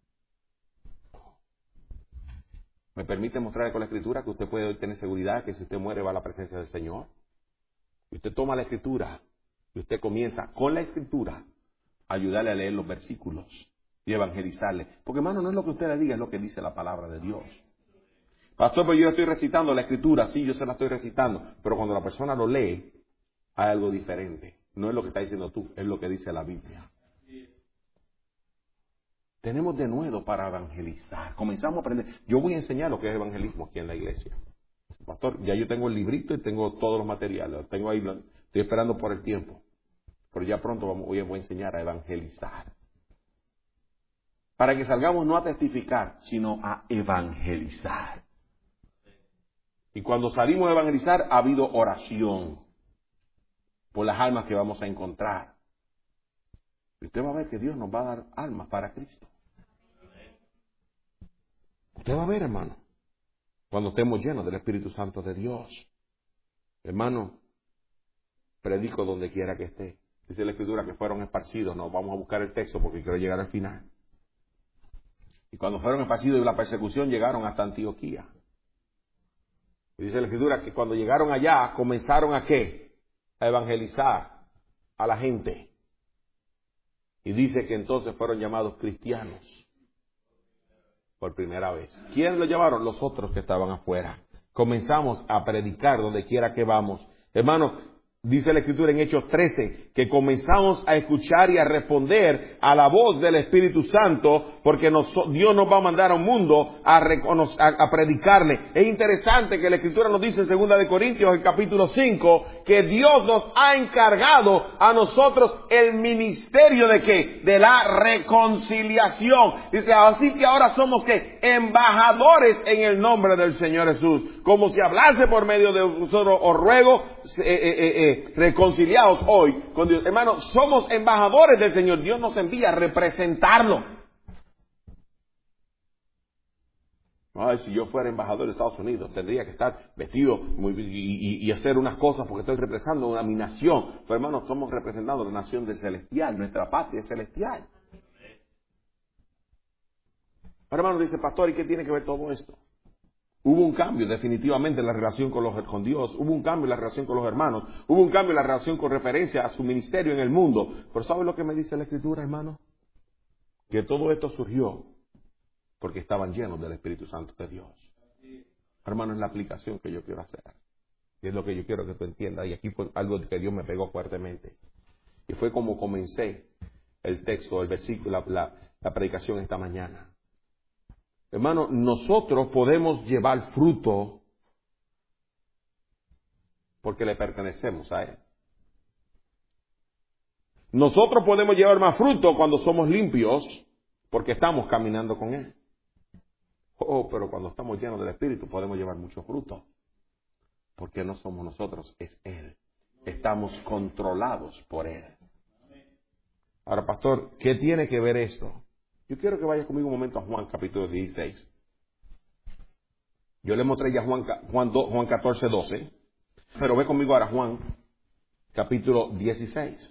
¿Me permite mostrarle con la Escritura que usted puede tener seguridad que si usted muere va a la presencia del Señor? Y usted toma la Escritura y usted comienza con la Escritura a ayudarle a leer los versículos y evangelizarle. Porque, hermano, no es lo que usted le diga, es lo que dice la palabra de Dios. Pastor, pero yo estoy recitando la Escritura, sí, yo se la estoy recitando, pero cuando la persona lo lee, hay algo diferente. No es lo que está diciendo tú, es lo que dice la Biblia. Tenemos denuedo para evangelizar. Comenzamos a aprender. Yo voy a enseñar lo que es evangelismo aquí en la iglesia. Pastor, ya yo tengo el librito y tengo todos los materiales. Los tengo ahí, estoy esperando por el tiempo. Pero ya pronto voy a enseñar a evangelizar. Para que salgamos no a testificar, sino a evangelizar. Y cuando salimos a evangelizar, ha habido oración por las almas que vamos a encontrar. Y usted va a ver que Dios nos va a dar almas para Cristo. Usted va a ver, hermano, cuando estemos llenos del Espíritu Santo de Dios. Hermano, predico donde quiera que esté. Dice la Escritura que fueron esparcidos. No, vamos a buscar el texto porque quiero llegar al final. Y cuando fueron esparcidos de la persecución, llegaron hasta Antioquía. Y dice la Escritura que cuando llegaron allá, comenzaron a ¿qué? A evangelizar a la gente. Y dice que entonces fueron llamados cristianos por primera vez. ¿Quiénes los llamaron? Los otros que estaban afuera. Comenzamos a predicar donde quiera que vamos. Hermano, dice la Escritura en Hechos 13, que comenzamos a escuchar y a responder a la voz del Espíritu Santo, porque Dios nos va a mandar a un mundo a predicarle. Es interesante que la Escritura nos dice en 2 de Corintios, el capítulo 5, que Dios nos ha encargado a nosotros el ministerio ¿de qué? De la reconciliación. Dice, así que ahora somos ¿qué? Embajadores en el nombre del Señor Jesús. Como si hablase por medio de nosotros, os ruego, reconciliados hoy con Dios. Hermanos, somos embajadores del Señor. Dios nos envía a representarlo. Ay, si yo fuera embajador de Estados Unidos, tendría que estar vestido y hacer unas cosas porque estoy representando a mi nación. Pero hermanos, somos representando la nación del celestial. Nuestra patria es celestial. Ahora, hermano, dice pastor, ¿y qué tiene que ver todo esto? Hubo un cambio definitivamente en la relación con Dios. Hubo un cambio en la relación con los hermanos. Hubo un cambio en la relación con referencia a su ministerio en el mundo. Pero ¿sabe lo que me dice la Escritura, hermano? Que todo esto surgió porque estaban llenos del Espíritu Santo de Dios. Hermano, es la aplicación que yo quiero hacer. Y es lo que yo quiero que tú entiendas. Y aquí fue algo que Dios me pegó fuertemente. Y fue como comencé el texto, el versículo, la predicación esta mañana. Hermano, nosotros podemos llevar fruto porque le pertenecemos a Él. Nosotros podemos llevar más fruto cuando somos limpios porque estamos caminando con Él. Oh, pero cuando estamos llenos del Espíritu podemos llevar mucho fruto porque no somos nosotros, es Él. Estamos controlados por Él. Ahora, pastor, ¿qué tiene que ver esto? Yo quiero que vayas conmigo un momento a Juan capítulo 16. Yo le mostré ya Juan 14, 12. Pero ve conmigo ahora Juan capítulo 16.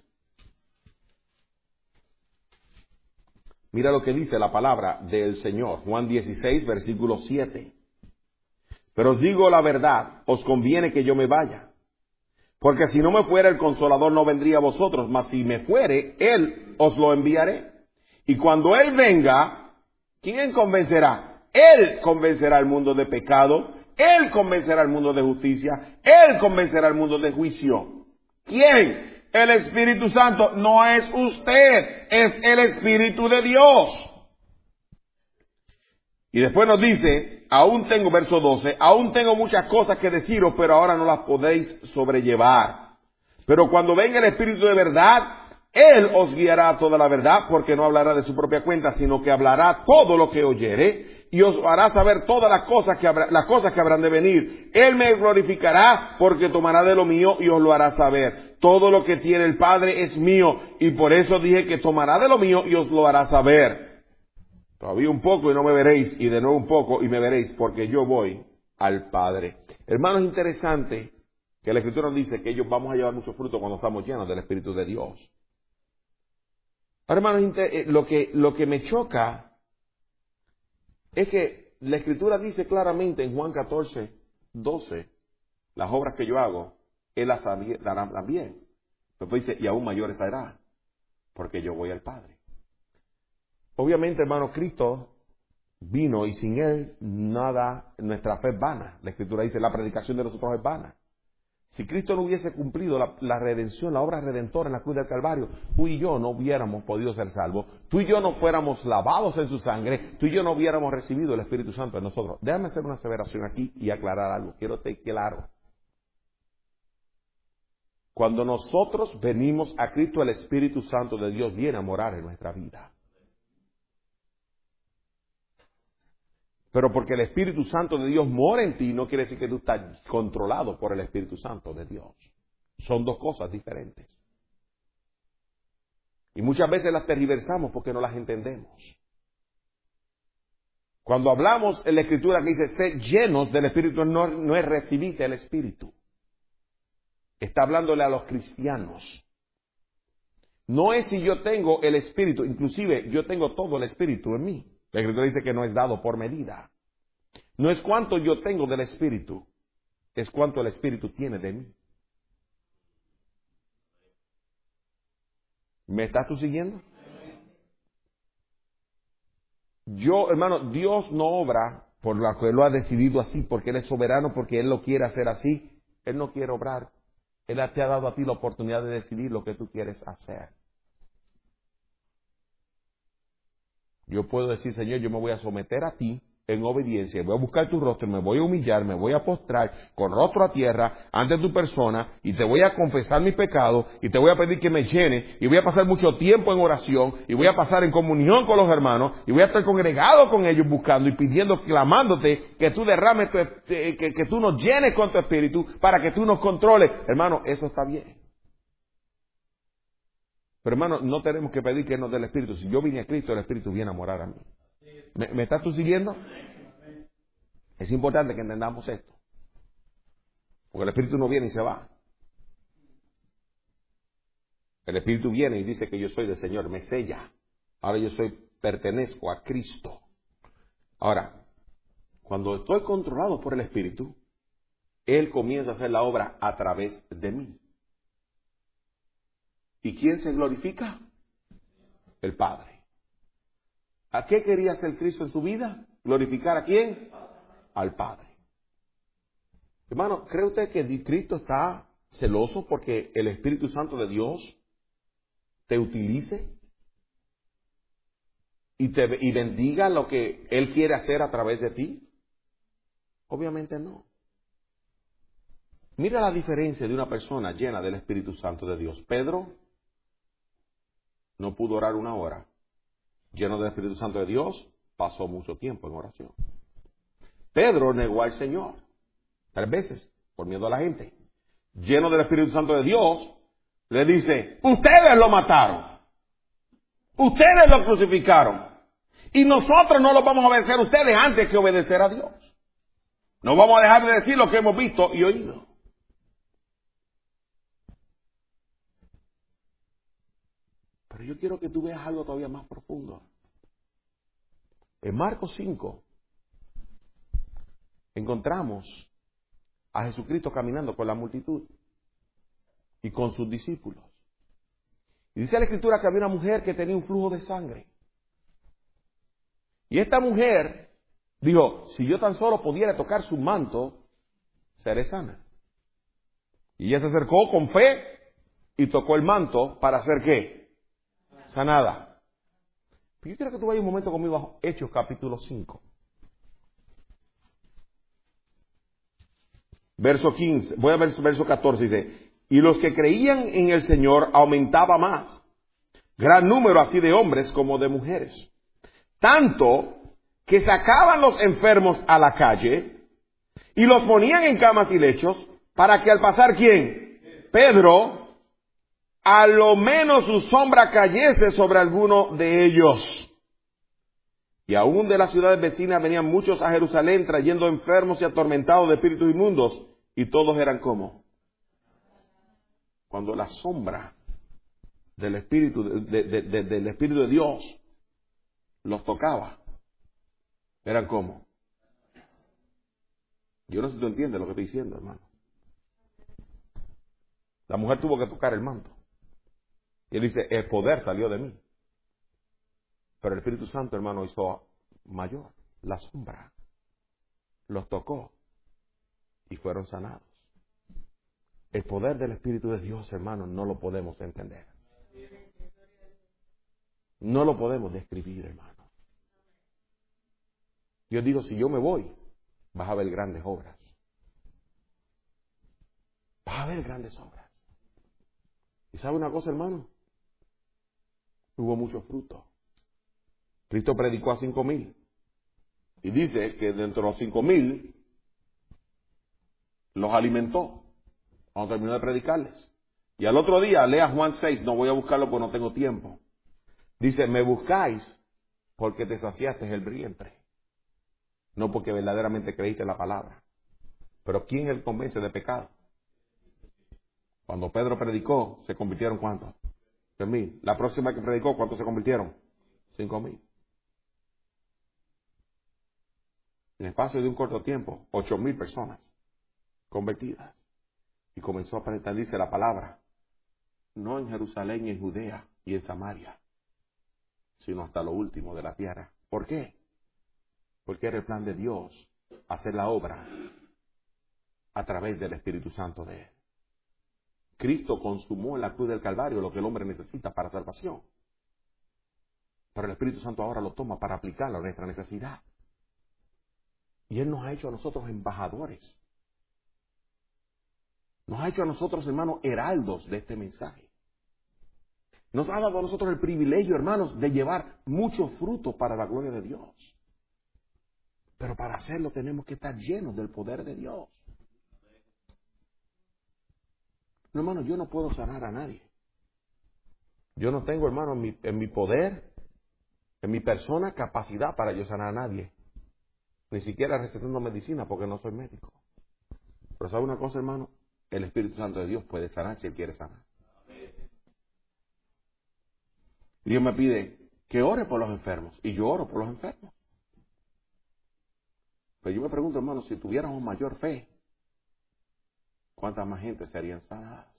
Mira lo que dice la palabra del Señor. Juan 16, versículo 7. Pero os digo la verdad, os conviene que yo me vaya. Porque si no me fuera, el Consolador no vendría a vosotros, mas si me fuere, Él os lo enviaré. Y cuando Él venga, ¿quién convencerá? Él convencerá al mundo de pecado, Él convencerá al mundo de justicia, Él convencerá al mundo de juicio. ¿Quién? El Espíritu Santo. No es usted, es el Espíritu de Dios. Y después nos dice, aún tengo, verso 12, aún tengo muchas cosas que deciros, pero ahora no las podéis sobrellevar. Pero cuando venga el Espíritu de verdad, Él os guiará a toda la verdad, porque no hablará de su propia cuenta, sino que hablará todo lo que oyere, y os hará saber todas las cosas que habrán de venir. Él me glorificará, porque tomará de lo mío y os lo hará saber. Todo lo que tiene el Padre es mío, y por eso dije que tomará de lo mío y os lo hará saber. Todavía un poco y no me veréis, y de nuevo un poco y me veréis, porque yo voy al Padre. Hermanos, es interesante que la Escritura nos dice que ellos vamos a llevar mucho fruto cuando estamos llenos del Espíritu de Dios. Ahora, hermanos, lo que me choca es que la Escritura dice claramente en Juan 14, 12, las obras que yo hago, Él las dará también. Después dice, y aún mayores hará, porque yo voy al Padre. Obviamente, hermano, Cristo vino y sin Él nada, nuestra fe es vana. La Escritura dice, la predicación de nosotros es vana. Si Cristo no hubiese cumplido la redención, la obra redentora en la cruz del Calvario, tú y yo no hubiéramos podido ser salvos, tú y yo no fuéramos lavados en su sangre, tú y yo no hubiéramos recibido el Espíritu Santo en nosotros. Déjame hacer una aseveración aquí y aclarar algo. Quiero estar claro. Cuando nosotros venimos a Cristo, el Espíritu Santo de Dios viene a morar en nuestra vida. Pero porque el Espíritu Santo de Dios mora en ti, no quiere decir que tú estás controlado por el Espíritu Santo de Dios. Son dos cosas diferentes. Y muchas veces las tergiversamos porque no las entendemos. Cuando hablamos en la Escritura que dice, sed llenos del Espíritu, no es recibirte el Espíritu. Está hablándole a los cristianos. No es si yo tengo el Espíritu, inclusive yo tengo todo el Espíritu en mí. La Escritura dice que no es dado por medida. No es cuánto yo tengo del Espíritu, es cuánto el Espíritu tiene de mí. ¿Me estás tú siguiendo? Yo, hermano, Dios no obra por lo que Él lo ha decidido así, porque Él es soberano, porque Él lo quiere hacer así. Él no quiere obrar. Él te ha dado a ti la oportunidad de decidir lo que tú quieres hacer. Yo puedo decir, Señor, yo me voy a someter a ti en obediencia, voy a buscar tu rostro, me voy a humillar, me voy a postrar con rostro a tierra ante tu persona y te voy a confesar mis pecados y te voy a pedir que me llene y voy a pasar mucho tiempo en oración y voy a pasar en comunión con los hermanos y voy a estar congregado con ellos buscando y pidiendo, clamándote que tú derrames, que tú nos llenes con tu espíritu para que tú nos controles. Hermano, eso está bien. Pero hermano, no tenemos que pedir que nos dé el Espíritu. Si yo vine a Cristo, el Espíritu viene a morar a mí. ¿Me estás tú siguiendo? Es importante que entendamos esto. Porque el Espíritu no viene y se va. El Espíritu viene y dice que yo soy del Señor, me sella. Ahora pertenezco a Cristo. Ahora, cuando estoy controlado por el Espíritu, Él comienza a hacer la obra a través de mí. ¿Y quién se glorifica? El Padre. ¿A qué quería hacer Cristo en su vida? ¿Glorificar a quién? Al Padre. Hermano, ¿cree usted que Cristo está celoso porque el Espíritu Santo de Dios te utilice y bendiga lo que Él quiere hacer a través de ti? Obviamente no. Mira la diferencia de una persona llena del Espíritu Santo de Dios. Pedro no pudo orar una hora. Lleno del Espíritu Santo de Dios, pasó mucho tiempo en oración. Pedro negó al Señor 3 veces por miedo a la gente. Lleno del Espíritu Santo de Dios, le dice, ustedes lo mataron. Ustedes lo crucificaron. Y nosotros no los vamos a obedecer a ustedes antes que obedecer a Dios. No vamos a dejar de decir lo que hemos visto y oído. Pero yo quiero que tú veas algo todavía más profundo. En Marcos 5 encontramos a Jesucristo caminando con la multitud. y con sus discípulos. Y dice la Escritura que había una mujer que tenía un flujo de sangre. Y esta mujer dijo, si yo tan solo pudiera tocar su manto, seré sana. Y ella se acercó con fe y tocó el manto para hacer ¿qué? Sanada. Pero yo quiero que tú vayas un momento conmigo a Hechos capítulo 5. Verso 15, voy a ver verso 14, dice, y los que creían en el Señor aumentaba más, gran número así de hombres como de mujeres, tanto que sacaban los enfermos a la calle y los ponían en camas y lechos para que al pasar ¿quién? Pedro, a lo menos su sombra cayese sobre alguno de ellos. Y aún de las ciudades vecinas venían muchos a Jerusalén trayendo enfermos y atormentados de espíritus inmundos, y todos eran como cuando la sombra del Espíritu del Espíritu de Dios los tocaba, eran como. Yo no sé si tú entiendes lo que estoy diciendo, hermano. La mujer tuvo que tocar el manto. Y él dice, el poder salió de mí. Pero el Espíritu Santo, hermano, hizo mayor. La sombra los tocó y fueron sanados. El poder del Espíritu de Dios, hermano, no lo podemos entender. No lo podemos describir, hermano. Yo digo, si yo me voy, vas a ver grandes obras. Vas a ver grandes obras. ¿Y sabe una cosa, hermano? Hubo mucho fruto. Cristo predicó a 5,000. Y dice que dentro de los 5,000 los alimentó cuando terminó de predicarles. Y al otro día, lea Juan 6, no voy a buscarlo porque no tengo tiempo. Dice, me buscáis porque te saciaste el vientre. No porque verdaderamente creíste en la palabra. Pero ¿quién él convence de pecado? Cuando Pedro predicó, ¿se convirtieron cuántos? 3,000. La próxima que predicó, ¿cuántos se convirtieron? 5,000. En el espacio de un corto tiempo, 8,000 personas convertidas. Y comenzó a expandirse la palabra. No en Jerusalén y en Judea y en Samaria, sino hasta lo último de la tierra. ¿Por qué? Porque era el plan de Dios hacer la obra a través del Espíritu Santo de Él. Cristo consumó en la cruz del Calvario lo que el hombre necesita para salvación. Pero el Espíritu Santo ahora lo toma para aplicarlo a nuestra necesidad. Y Él nos ha hecho a nosotros embajadores. Nos ha hecho a nosotros, hermanos, heraldos de este mensaje. Nos ha dado a nosotros el privilegio, hermanos, de llevar mucho fruto para la gloria de Dios. Pero para hacerlo tenemos que estar llenos del poder de Dios. No, hermano, yo no puedo sanar a nadie. Yo no tengo, hermano, en mi poder, en mi persona, capacidad para yo sanar a nadie. Ni siquiera recetando medicina porque no soy médico. Pero ¿sabe una cosa, hermano? El Espíritu Santo de Dios puede sanar si Él quiere sanar. Dios me pide que ore por los enfermos. Y yo oro por los enfermos. Pero yo me pregunto, hermano, si tuviéramos mayor fe, ¿cuántas más gente serían sanadas?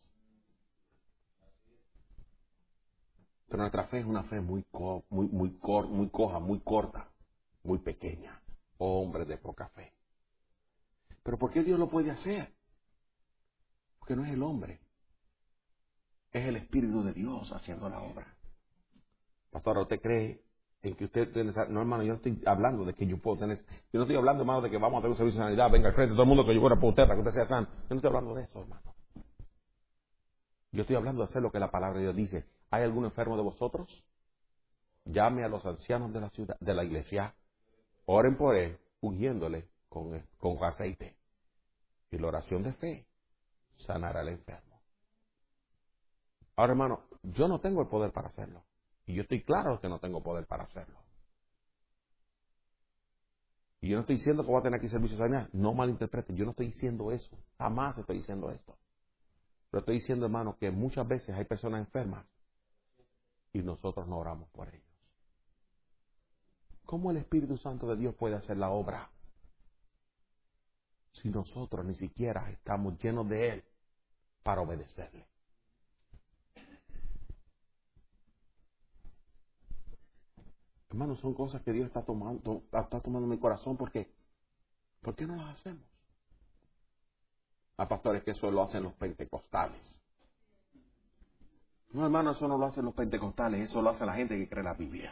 Pero nuestra fe es una fe muy coja, muy corta, muy pequeña. Hombres de poca fe. ¿Pero por qué Dios lo puede hacer? Porque no es el hombre. Es el Espíritu de Dios haciendo la obra. Pastor, ¿usted cree en que usted tiene... No, hermano, yo no estoy hablando de que yo puedo tener... Yo no estoy hablando, hermano, de que vamos a tener un servicio de sanidad. Venga, al frente todo el mundo que yo ore por usted para que usted sea sano. Yo no estoy hablando de eso, hermano. Yo estoy hablando de hacer lo que la palabra de Dios dice. ¿Hay algún enfermo de vosotros? Llame a los ancianos de la ciudad, de la iglesia. Oren por él, ungiéndole con aceite. Y la oración de fe sanará al enfermo. Ahora, hermano, yo no tengo el poder para hacerlo. Y yo estoy claro que no tengo poder para hacerlo. Y yo no estoy diciendo que voy a tener aquí servicio de sanidad. No malinterpreten, yo no estoy diciendo eso. Jamás estoy diciendo esto. Pero estoy diciendo, hermano, que muchas veces hay personas enfermas y nosotros no oramos por ellos. ¿Cómo el Espíritu Santo de Dios puede hacer la obra si nosotros ni siquiera estamos llenos de Él para obedecerle? Hermano, son cosas que Dios está tomando en mi corazón. ¿Por qué? ¿Por qué no las hacemos? Pastores, que eso lo hacen los pentecostales. No, hermano, eso no lo hacen los pentecostales, eso lo hace la gente que cree la Biblia.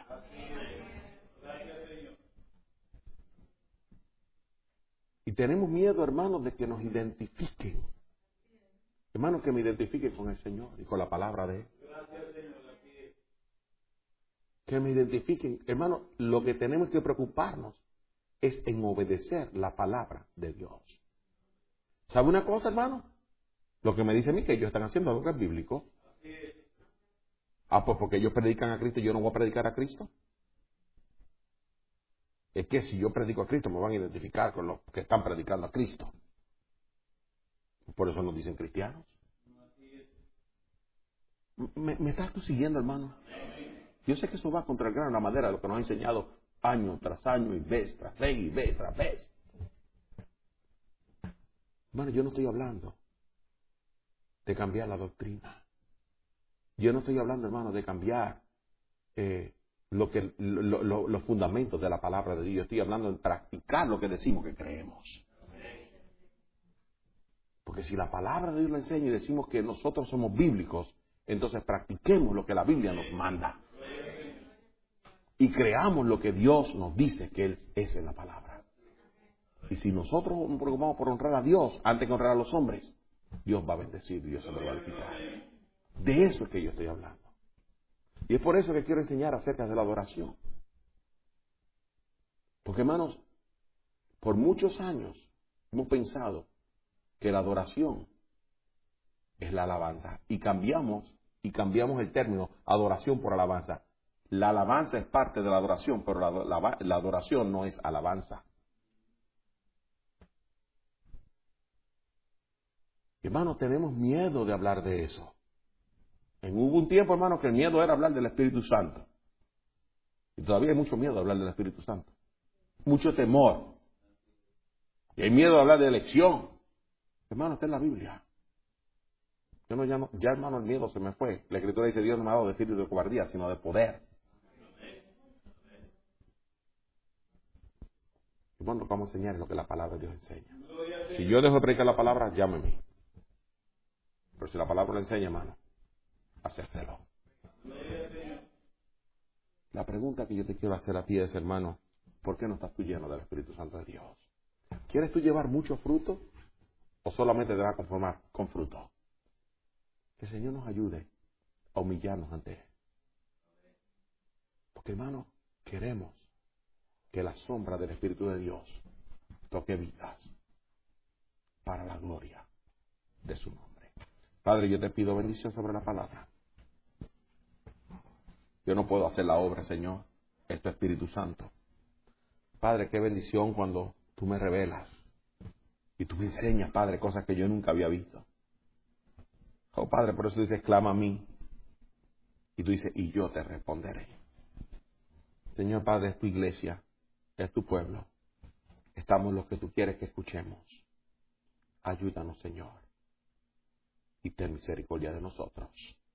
Y tenemos miedo, hermanos, de que nos identifiquen. Hermanos, que me identifiquen con el Señor y con la palabra de Él. Que me identifiquen. Hermanos, lo que tenemos que preocuparnos es en obedecer la palabra de Dios. ¿Sabe una cosa, hermano? Lo que me dice a mí que ellos están haciendo algo que es bíblico. Pues porque ellos predican a Cristo y yo no voy a predicar a Cristo. Es que si yo predico a Cristo me van a identificar con los que están predicando a Cristo. Por eso nos dicen cristianos. ¿Me estás tú siguiendo, hermano? Yo sé que eso va contra el grano de la madera, lo que nos ha enseñado año tras año y vez tras vez y vez tras vez. Hermano, yo no estoy hablando de cambiar la doctrina. Yo no estoy hablando, hermano, de cambiar los fundamentos de la palabra de Dios. Yo estoy hablando de practicar lo que decimos que creemos. Porque si la palabra de Dios lo enseña y decimos que nosotros somos bíblicos, entonces practiquemos lo que la Biblia nos manda. Y creamos lo que Dios nos dice que Él es en la palabra. Y si nosotros nos preocupamos por honrar a Dios antes que honrar a los hombres, Dios va a bendecir y Dios se lo va a quitar. De eso es que yo estoy hablando. Y es por eso que quiero enseñar acerca de la adoración. Porque, hermanos, por muchos años hemos pensado que la adoración es la alabanza. Y cambiamos el término adoración por alabanza. La alabanza es parte de la adoración, pero la adoración no es alabanza. Hermanos, tenemos miedo de hablar de eso. Hubo un tiempo, hermanos, que el miedo era hablar del Espíritu Santo. Y todavía hay mucho miedo de hablar del Espíritu Santo. Mucho temor. Y hay miedo de hablar de elección. Hermano, está en la Biblia. Ya, hermano, el miedo se me fue. La Escritura dice, Dios no me ha dado de espíritu de cobardía, sino de poder. Hermano, vamos a enseñar lo que la palabra de Dios enseña. Si yo dejo de predicar la palabra, llámeme. Pero si la palabra lo enseña, hermano, acéptelo. La pregunta que yo te quiero hacer a ti es, hermano, ¿por qué no estás tú lleno del Espíritu Santo de Dios? ¿Quieres tú llevar mucho fruto o solamente te vas a conformar con fruto? Que el Señor nos ayude a humillarnos ante Él. Porque, hermano, queremos que la sombra del Espíritu de Dios toque vidas para la gloria de su nombre. Padre, yo te pido bendición sobre la palabra. Yo no puedo hacer la obra, Señor. Es tu Espíritu Santo. Padre, qué bendición cuando tú me revelas y tú me enseñas, Padre, cosas que yo nunca había visto. Oh, Padre, por eso dices, clama a mí. Y tú dices, y yo te responderé. Señor Padre, es tu iglesia, es tu pueblo. Estamos los que tú quieres que escuchemos. Ayúdanos, Señor. Y ten misericordia de nosotros.